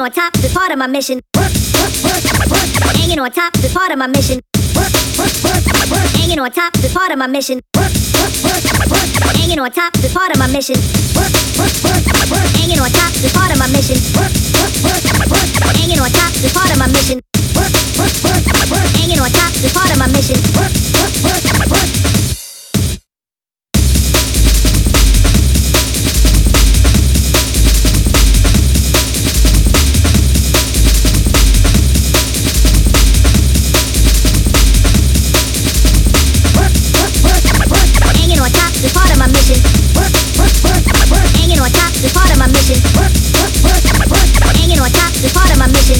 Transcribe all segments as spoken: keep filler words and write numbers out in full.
on top is part of my mission. Hanging on top is part of my mission. Hanging on top is part of my mission. Hanging on top is part of my mission. Hanging on top is part of my mission. Hanging on top is part of my mission. Hanging on top is part of my mission. Hanging on top is part of my mission. Hanging on top is part of my mission. Hanging on top is part of my mission.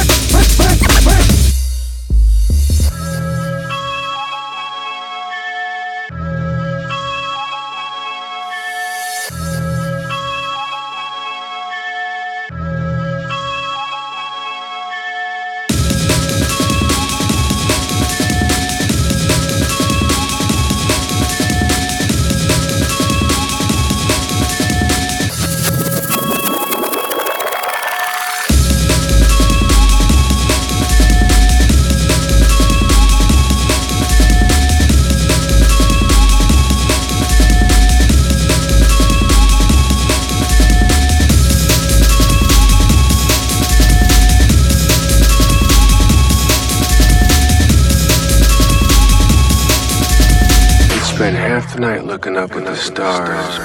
Spent half the night looking up at the stars.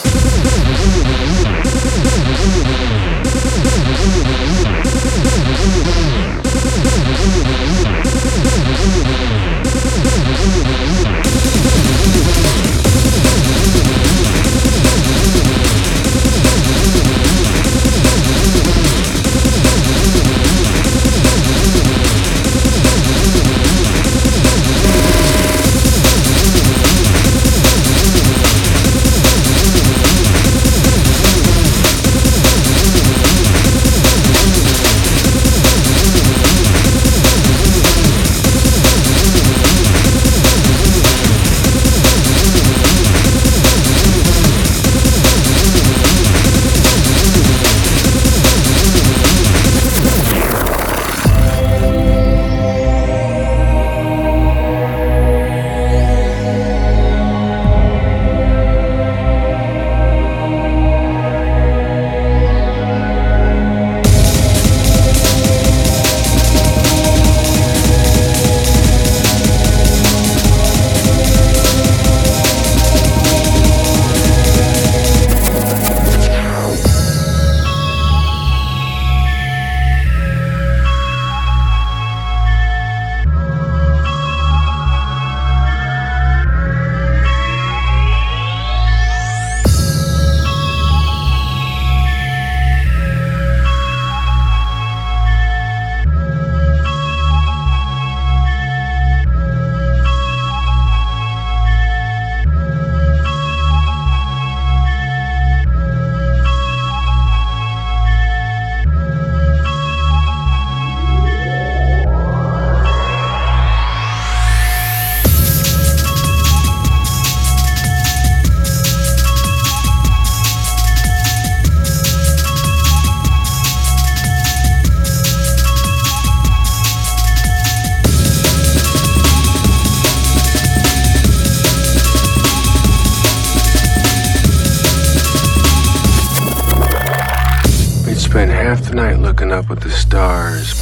Spent half the night looking up at the stars.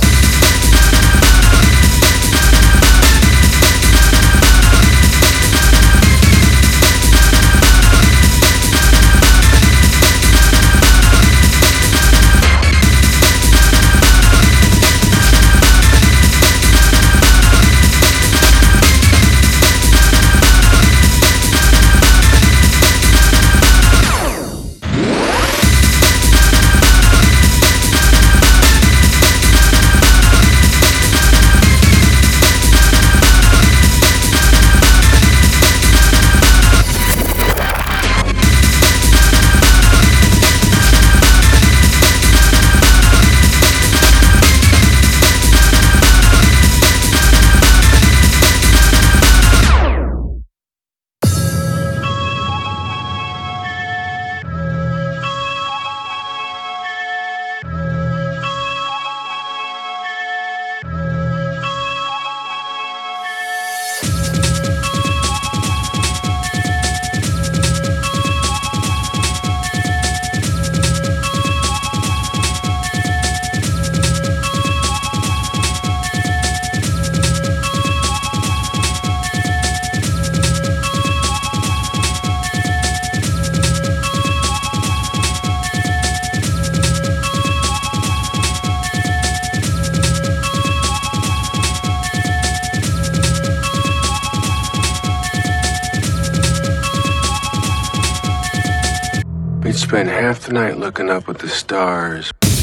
spend half the night looking up at the stars.